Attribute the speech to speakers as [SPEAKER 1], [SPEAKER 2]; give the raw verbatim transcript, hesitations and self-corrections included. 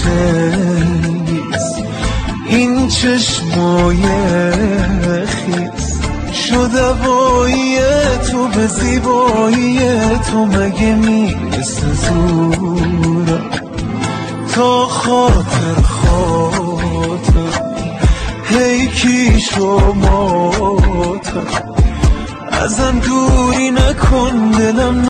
[SPEAKER 1] خیز، این چشمای خیز شد هوایی تو به زیبایی تو، مگه میرسه زورا تا خاطر خاطر هی کی شما ازم دوری نکن دلم